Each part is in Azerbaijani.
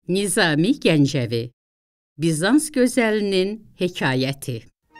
Nizami Gəncəvi, Bizans gözəlinin hekayəti.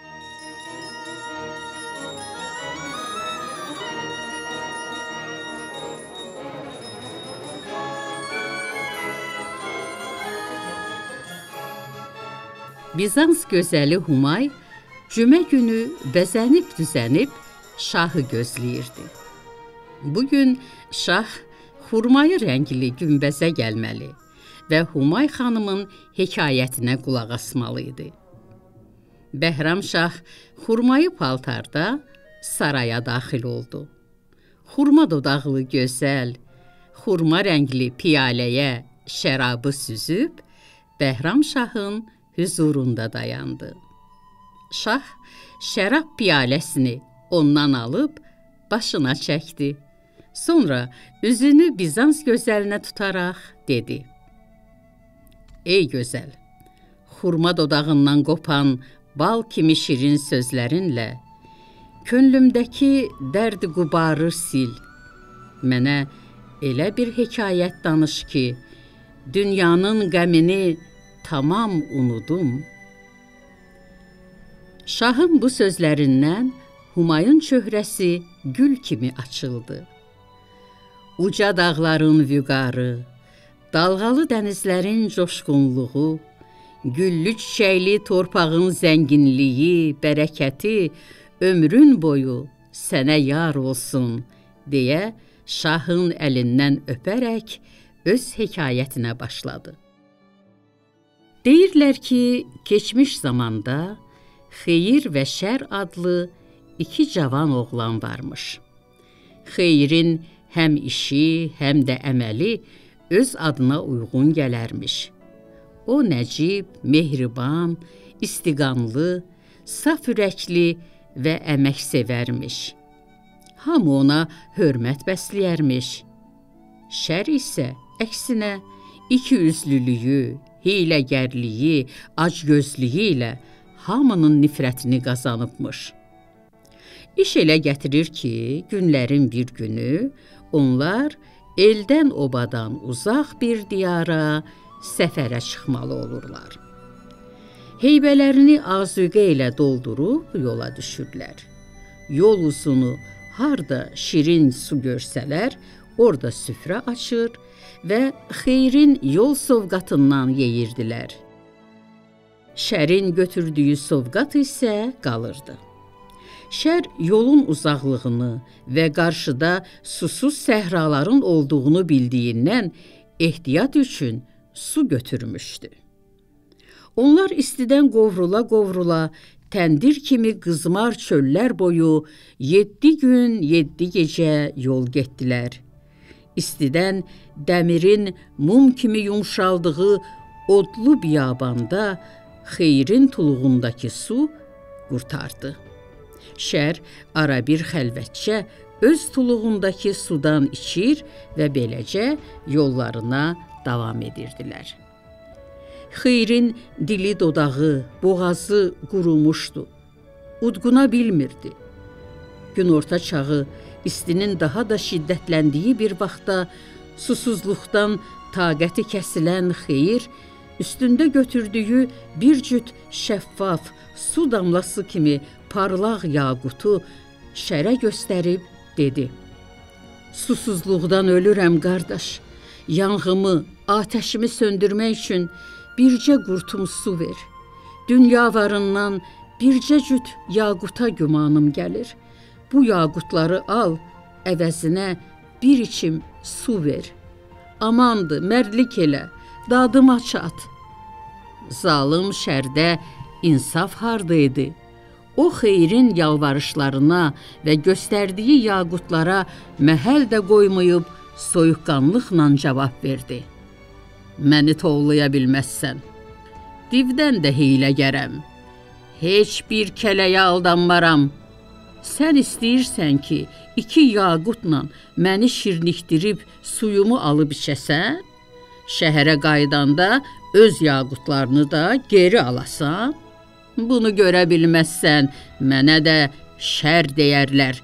Bizans gözəli Humay cümə günü bəzənib-düzənib şahı gözləyirdi. Bugün şah xurmayı rəngli günbəzə gəlməli və Humay xanımın hekayətinə qulaq asmalıydı. Bəhram şah xurmayı paltarda saraya daxil oldu. Xurma dodaqlı gözəl, xurma rəngli piyaləyə şərabı süzüb, Bəhram şahın hüzurunda dayandı. Şah şərab piyaləsini ondan alıb başına çəkdi. Sonra üzünü Bizans gözəlinə tutaraq dedi: Ey gözəl, xurma dodağından qopan bal kimi şirin sözlərinlə könlümdəki dərd qubarı sil. Mənə elə bir hekayət danış ki, dünyanın qəmini tamam unudum. Şahın bu sözlərindən Humayın çöhrəsi gül kimi açıldı. Uca dağların vüqarı, dalğalı dənizlərin coşqunluğu, güllü çiçəkli torpağın zənginliyi, bərəkəti ömrün boyu sənə yar olsun, deyə şahın əlindən öpərək öz hekayətinə başladı. Deyirlər ki, keçmiş zamanda Xeyir və Şər adlı iki cavan oğlan varmış. Xeyirin həm işi, həm də əməli öz adına uyğun gələrmiş. O nəcib, mehriban, istiqamlı, saf ürəkli və əmək sevərmiş. Hamı ona hörmət bəsləyərmiş. Şər isə əksinə ikiyüzlülüyü, hiyləgərliyi, acgözlüyü ilə hamının nifrətini qazanıbmış. İş elə gətirir ki, günlərin bir günü onlar eldən obadan uzaq bir diyara səfərə çıxmalı olurlar. Heybələrini azuqə ilə doldurub yola düşürlər. Yol uzunu harda şirin su görsələr, orada süfrə açır və Xeyrin yol sovqatından yeyirdilər. Şərin götürdüyü sovqat isə qalırdı. Şər yolun uzaqlığını və qarşıda susuz səhraların olduğunu bildiyindən ehtiyat üçün su götürmüşdü. Onlar istidən qovrula-qovrula təndir kimi qızmar çöllər boyu 7 gün, 7 gecə yol getdilər. İstidən dəmirin mum kimi yumşaldığı odlu biyabanda Xeyrin tuluğundakı su qurtardı. Şər ara bir xəlvətcə öz tuluğundakı sudan içir və beləcə yollarına davam edirdilər. Xeyrin dili dodağı, boğazı qurumuşdu. Udquna bilmirdi. Günorta çağı istinin daha da şiddətləndiyi bir vaxtda susuzluqdan taqəti kəsilən Xeyir üstündə götürdüyü bir cüt şəffaf, su damlası kimi parlaq yaqutu Şərə göstərib dedi: Susuzluqdan ölürəm, qardaş. Yanğımı, atəşimi söndürmək üçün bircə qurtum su ver. Dünya varından bircə cüt yaquta gümanım gəlir. Bu yaqutları al, əvəzinə bir içim su ver. Amandır, mərdlik elə, dadıma çat. Zalım Şərdə insaf hardaydı? O Xeyrin yalvarışlarına və göstərdiyi yaqutlara məhəl də qoymayıb soyuqqanlıqla cavab verdi: Məni tovlaya bilməzsən. Divdən də hiyləgərəm. Heç bir kələyə aldanmaram. Sən istəyirsən ki, 2 yaqutla məni şirnikdirib suyumu alıb içəsən, şəhərə qaydanda öz yaqutlarını da geri alasan. Bunu görə bilməzsən, mənə də şər deyərlər.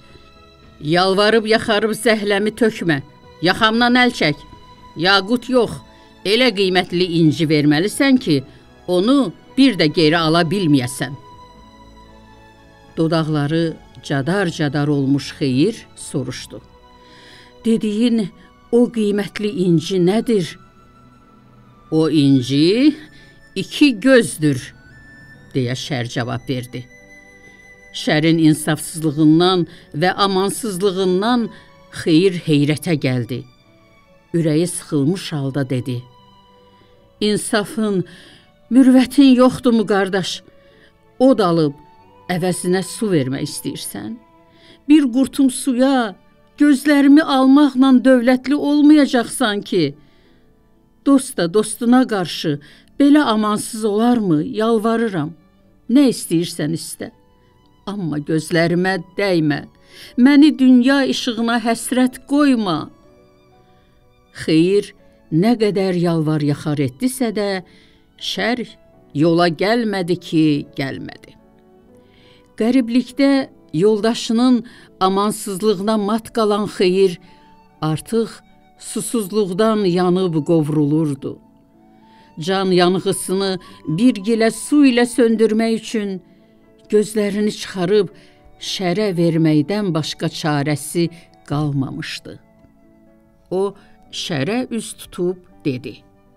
Yalvarıb yaxarıb zəhləmi tökmə, yaxamdan əl çək. Yaqut yox, Elə qiymətli inci verməlisən ki, onu bir də geri ala bilməyəsən. Dodaqları cadar-cadar olmuş Xeyir soruşdu. Dediyin o qiymətli inci nədir? O inci 2 gözdür, deyə Şər cavab verdi. Şərin insafsızlığından və amansızlığından Xeyir heyrətə gəldi. Ürəyi sıxılmış halda dedi. İnsafın, mürvətin yoxdurmu qardaş? Od alıb əvəzinə su vermək istəyirsən? Bir qurtum suya gözlərimi almaqla dövlətli olmayacaqsan ki. Dost da dostuna qarşı belə amansız olarmı? Yalvarıram. Nə istəyirsən istə. Amma gözlərimə dəymə. Məni dünya işığına həsrət qoyma. Xeyir nə qədər yalvar-yaxar etdisə də, Şər yola gəlmədi ki, gəlmədi. Qəriblikdə yoldaşının amansızlığına mat qalan Xeyir artıq susuzluqdan yanıb qovrulurdu. Can yanğısını bir gilə su ilə söndürmək üçün gözlərini çıxarıb Şərə verməkdən başqa çarəsi qalmamışdı. O, Şərə üz tutub dedi.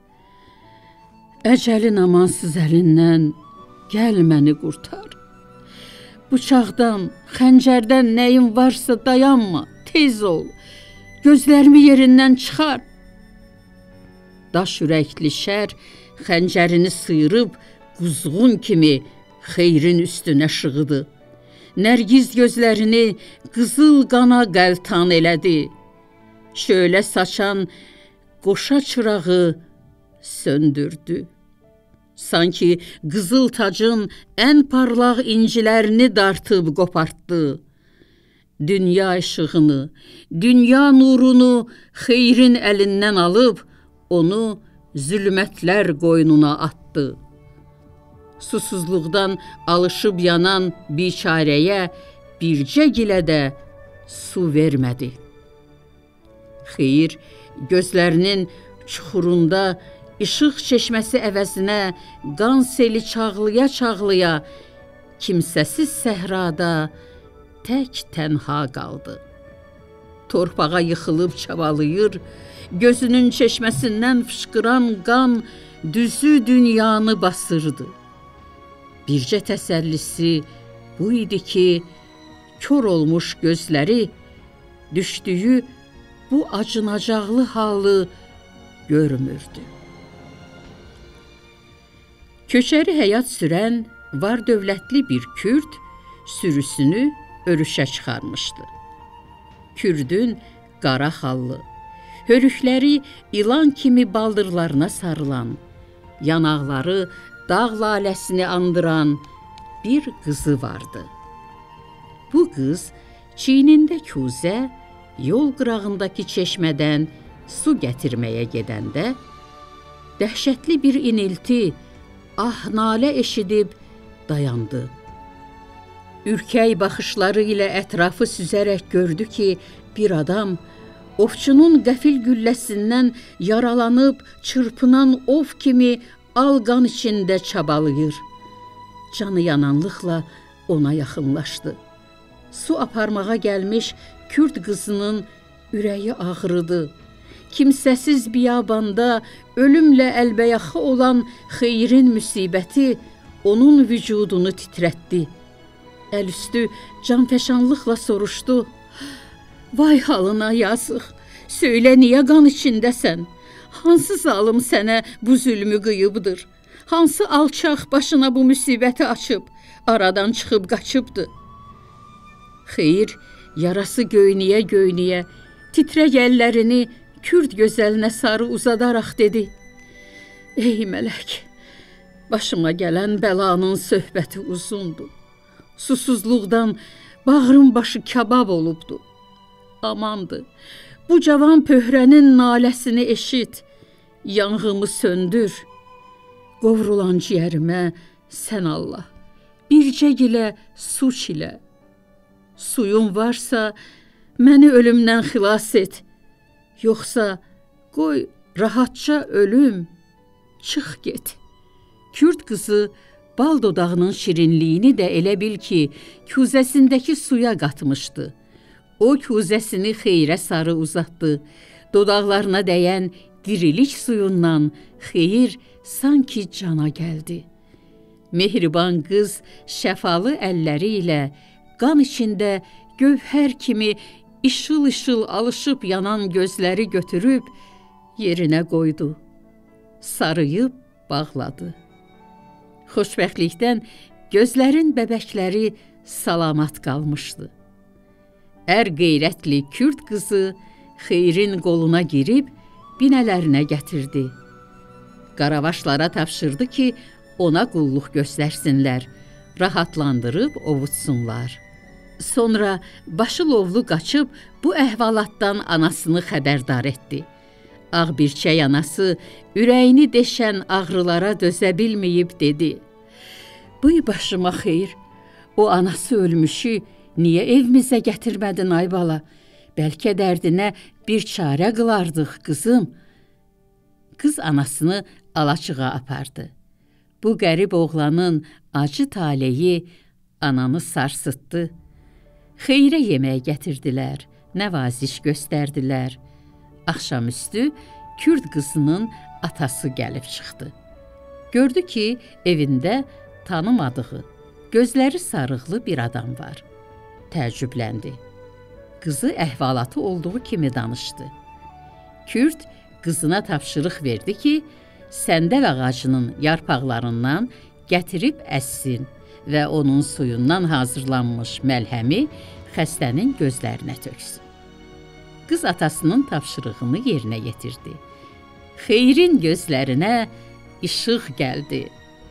Əcəlin amansız əlindən gəl məni qurtar. Bıçaqdan, xəncərdən nəyin varsa dayanma, tez ol. Gözlərimi yerindən çıxar. Daş ürəkli Şər xəncərini sıyırıb quzğun kimi Xeyrin üstünə şığıdı. Nərgiz gözlərini qızıl qana qəltan elədi. Şölə saçan qoşa çırağı söndürdü. Sanki qızıl tacın ən parlaq incilərini dartıb qopartdı. Dünya işığını, dünya nurunu Xeyrin əlindən alıb onu zülmətlər qoynuna atdı. Susuzluqdan alışıb yanan biçarəyə bircə gilə də su vermədi. Xeyir gözlərinin çuxurunda işıq çeşməsi əvəzinə qan seli çağlaya-çağlaya kimsəsiz səhrada tək tənha qaldı. Torpağa yıxılıb çabalayır, gözünün çeşməsindən fışqıran qan düzü dünyanı basırdı. Bircə təsəllisi bu idi ki, kör olmuş gözləri düşdüyü bu acınacaqlı halı görmürdü. Köçəri həyat sürən var dövlətli bir Kürd sürüsünü örüşə çıxarmışdı. Kürdün qara xallı, hörükləri ilan kimi baldırlarına sarılan, yanaqları dağ laləsini andıran bir qızı vardı. Bu qız çiynində kuzə, yol qırağındakı çeşmədən su gətirməyə gedəndə, dəhşətli bir inilti, nalə eşidib dayandı. Ürkək baxışları ilə ətrafı süzərək gördü ki, bir adam ovçunun qəfil gülləsindən yaralanıb çırpınan ov kimi alqan içində çabalayır. Canı yananlıqla ona yaxınlaşdı. Su aparmağa gəlmiş Kürd qızının ürəyi ağrıdı. Kimsəsiz biyabanda ölümlə əlbəyaxı olan Xeyrin müsibəti onun vücudunu titrətdi. Əlüstü canfəşanlıqla soruşdu. Vay halına yazıq, söylə niyə qan içindəsən? Hansı zalım sənə bu zülmü qıyıbdır? Hansı alçaq başına bu müsibəti açıb, aradan çıxıb qaçıbdı? Xeyir yarası göynəyə-göynəyə, titrək əllərini Kürd gözəlinə sarı uzadaraq dedi. Ey mələk, başıma gələn bəlanın söhbəti uzundur. Susuzluqdan bağrım başı kabab olubdu. Amandır, bu cavan pöhrənin naləsini eşit, yanğımı söndür. Qovrulan ciyərimə sən Allah, bircə gilə su çilə. Suyun varsa, məni ölümdən xilas et. Yoxsa qoy rahatca ölüm, çıx get. Kürd qızı bal dodağının şirinliyini də elə bil ki, kuzəsindəki suya qatmışdı. O kuzəsini Xeyrə sarı uzatdı. Dodaqlarına dəyən dirilik suyundan Xeyir sanki cana gəldi. Mehriban qız şəfalı əlləri ilə qan içində gövhər kimi işıl-işıl alışıb yanan gözləri götürüb yerinə qoydu. Sarıyıb bağladı. Xoşbəxtlikdən gözlərin bəbəkləri salamat qalmışdı. Ər qeyrətli Kürd qızı Xeyrin qoluna girib binələrinə gətirdi. Qaravaşlara tapşırdı ki, ona qulluq göstərsinlər, rahatlandırıb ovutsunlar. Sonra Başılovlu qaçıb bu əhvalatdan anasını xəbərdar etdi. Ağbirçək anası ürəyini deşən ağrılara dözə bilməyib dedi: "Bıy başıma Xeyr, o anası ölmüşü niyə evimizə gətirmədin ay bala? Bəlkə dərdinə bir çarə qılardıq qızım." Qız anasını alaçığa apardı. Bu qərib oğlanın acı taleyi ananı sarsıtdı. Xeyrə yemək gətirdilər, nəvaziş göstərdilər. Axşamüstü Kürd qızının atası gəlib çıxdı. Gördü ki, evində tanımadığı, gözləri sarıqlı bir adam var. Təəccübləndi. Qızı əhvalatı olduğu kimi danışdı. Kürd qızına tapşırıq verdi ki, səndəl ağacının yarpaqlarından gətirib əssin və onun suyundan hazırlanmış məlhəmi xəstənin gözlərinə töksün. Qız atasının tapşırığını yerinə yetirdi. Xeyrin gözlərinə işıq gəldi.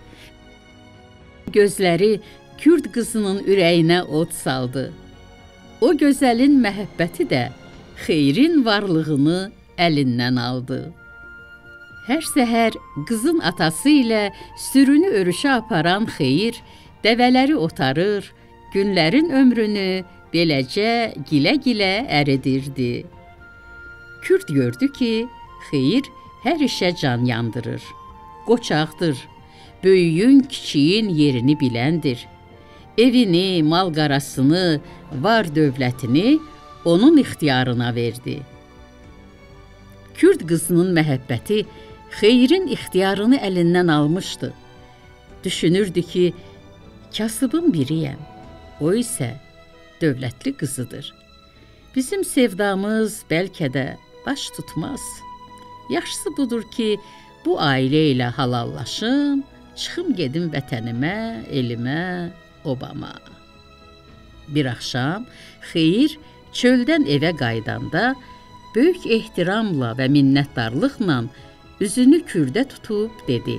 Gözləri Kürd qızının ürəyinə od saldı. O gözəlin məhəbbəti də Xeyrin varlığını əlindən aldı. Hər səhər qızın atası ilə sürünü örüşə aparan Xeyir dəvələri otarır, günlərin ömrünü beləcə gilə-gilə əridirdi. Kürd gördü ki, Xeyir hər işə can yandırır, qoçaqdır, böyüyün, kiçiyin yerini biləndir. Evini, mal-qarasını, var dövlətini onun ixtiyarına verdi. Kürd qızının məhəbbəti Xeyrin ixtiyarını əlindən almışdı. Düşünürdü ki, kasıbın biriyəm, o isə dövlətli qızıdır. Bizim sevdamız bəlkə də baş tutmaz. Yaxşısı budur ki, bu ailə ilə halallaşım, çıxım gedim vətənimə, elimə, obama. Bir axşam Xeyir çöldən evə qaydanda böyük ehtiramla və minnətdarlıqla üzünü Kürdə tutub dedi: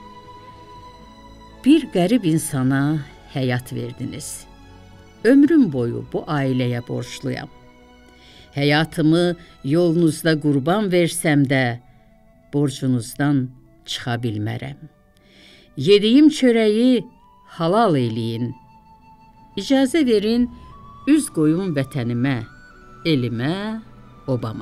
"Bir qərib insana həyat verdiniz. Ömrüm boyu bu ailəyə borcluyam. Həyatımı yolunuzda qurban versəm də borcunuzdan çıxa bilmərəm. Yediyim çörəyi halal eləyin. İcazə verin, üz qoyun vətənimə, elimə, obama."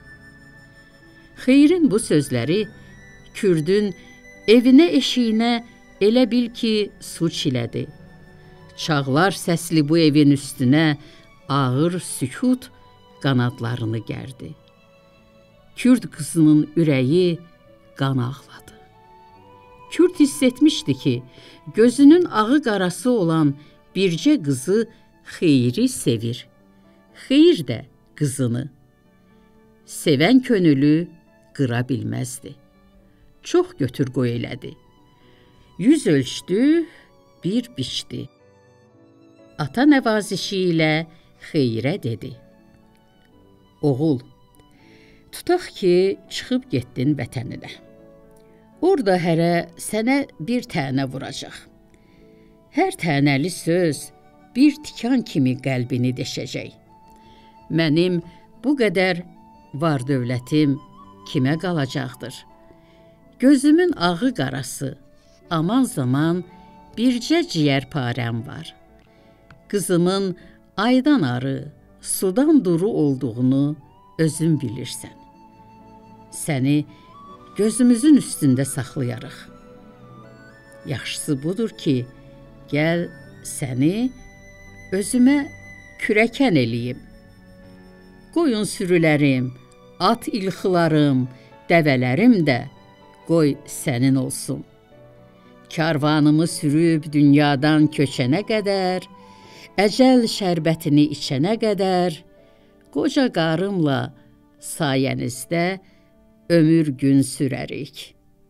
Xeyrin bu sözləri Kürdün evinə, eşiyinə elə bil ki, su çilədi. Çağlar səsli bu evin üstünə ağır sükut qanadlarını gərdi. Kürd qızının ürəyi qan ağladı. Kürd hiss etmişdi ki, gözünün ağı qarası olan bircə qızı Xeyri sevir. Xeyir də qızını. Sevən könülü qıra bilməzdi. Çox götür-qoy elədi. 100 ölçdü, bir biçdi. Ata nəvazişi ilə Xeyrə dedi: "Oğul, tutaq ki, çıxıb getdin vətəninə. Orada hərə sənə bir tənə vuracaq. Hər tənəli söz bir tikan kimi qəlbini deşəcək. Mənim bu qədər var dövlətim kimə qalacaqdır? Gözümün ağı qarası, aman zaman bircə ciyərparəm var. Qızımın aydan arı, sudan duru olduğunu özün bilirsən. Səni gözümüzün üstündə saxlayarıq. Yaxşısı budur ki, gəl səni özümə kürəkən eləyim. Qoyun sürülərim, at ilxılarım, dəvələrim də qoy sənin olsun. Karvanımı sürüb dünyadan köçənə qədər, əcəl şərbətini içənə qədər, qoca qarımla sayənizdə ömür gün sürərik.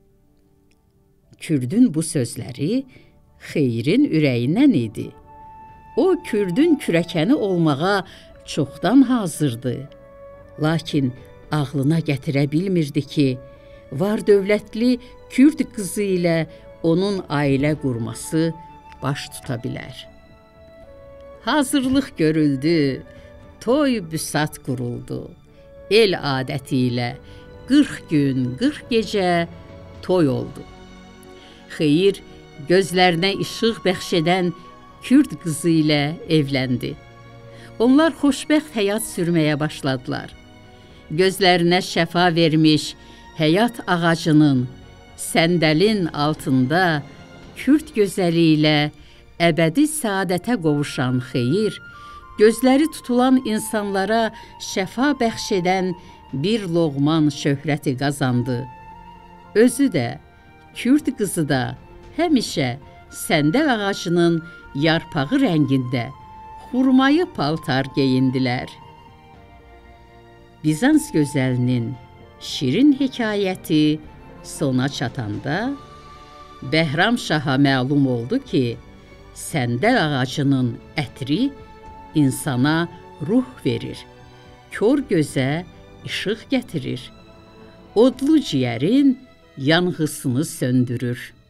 Kürdün bu sözləri Xeyrin ürəyindən idi. O, Kürdün kürəkəni olmağa çoxdan hazırdı. Lakin ağlına gətirə bilmirdi ki, var dövlətli Kürd qızı ilə onun ailə qurması baş tuta bilər. Hazırlıq görüldü, toy büsat quruldu. El adəti ilə 40 gün, 40 gecə toy oldu. Xeyir gözlərinə işıq bəxş edən Kürd qızı ilə evləndi. Onlar xoşbəxt həyat sürməyə başladılar. Gözlərinə şəfa vermiş həyat ağacının, səndəlin altında Kürd gözəli ilə əbədi səadətə qovuşan Xeyir, gözləri tutulan insanlara şəfa bəxş edən bir loğman şöhrəti qazandı. Özü də, Kürd qızı da həmişə səndəl ağacının yarpağı rəngində xurmayı paltar geyindilər. Bizans gözəlinin şirin hekayəti sona çatanda, Bəhram Şaha məlum oldu ki, səndəl ağacının ətri insana ruh verir, kör gözə işıq gətirir, odlu ciyərin yanğısını söndürür.